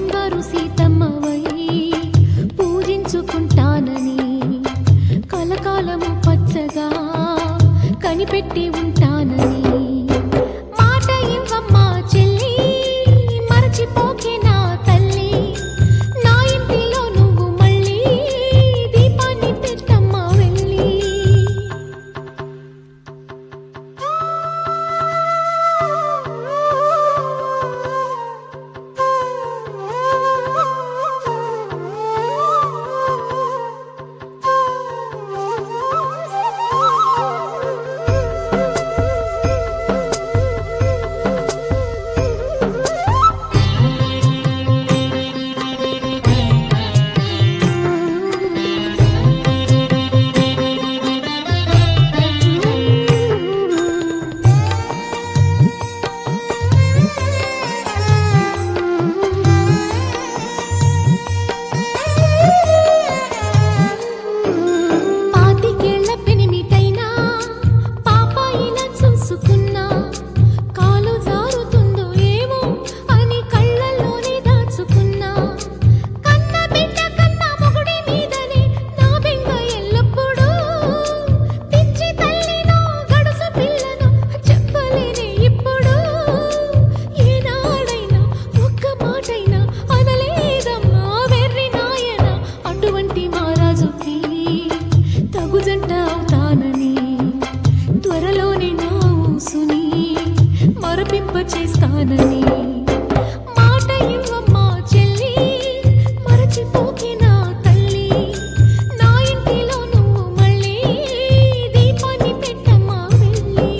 బంగారు సీతమ్మవై పూజించుకుంటానని కలకాలము పచ్చగా కనిపెట్టి ఉంటానని మాట ఇవ్వమ్మా చెల్లి మరచిపోకే నా తల్లి నా ఇంటిలో నువ్వు మళ్ళీ దీపాన్ని పెట్టమ్మా వెళ్ళి త్వరలోనే నా ఊసుని మరపింపచేస్తానని మాట ఇవ్వమ్మా చెల్లి మరచిపోకే నా తల్లి నా ఇంటిలో నువ్వు మళ్ళీ దీపాన్ని పెట్టమ్మా వెళ్ళి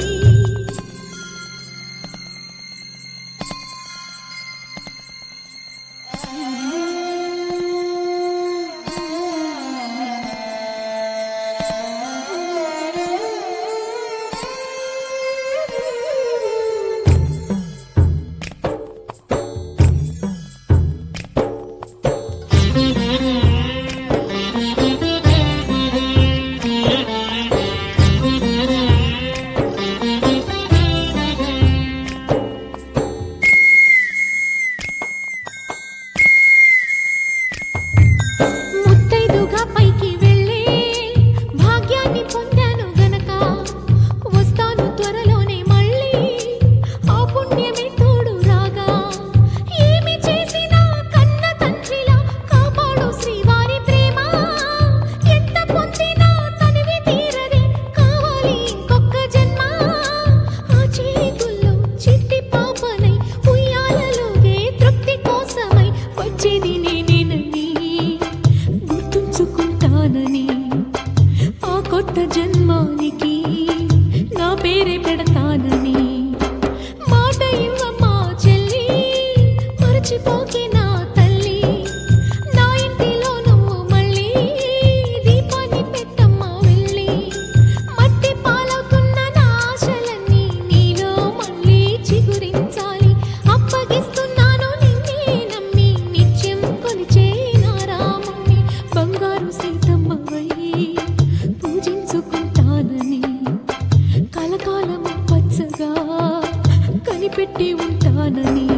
పైకి వెళ్ళే భాగ్యాన్ని పొందాను గనక వస్తాను త్వరలోనే మళ్ళీ ఆ పుణ్యమే తోడు రాగా ఏమి చేసినా కన్న తండ్రిలా కాపాడు శ్రీవారి ప్రేమ ఎంత పొందినా తనివి తీరదే కావాలి ఇంకొక జన్మ ఆ చేతుల్లో చిట్టి పాపనై ఉయ్యాలలోగే తృప్తి కోసమై వచ్చేది నేనేనని గుర్తుంచుకుంటానని ఆ కొత్త జన్మానికి నా పేరే పెడతానని మాట ఇవ్వమ్మా చెల్లి మరచిపోకే నా తల్లి నా ఇంటిలో నువ్వు మళ్ళీ దీపాన్ని పెట్టమ్మా వెళ్ళి మట్టి పాలవుతున్న నా ఆశలన్నీ నీలో మళ్ళీ చిగురించాలి అప్పగిస్తున్నాను నిన్నే నమ్మి నిత్యం కొలిచే నా రాముణ్ణి బంగారు సీతమ్మవై పూజించుకుంటానని కలకాలము పచ్చగా కనిపెట్టి ఉంటానని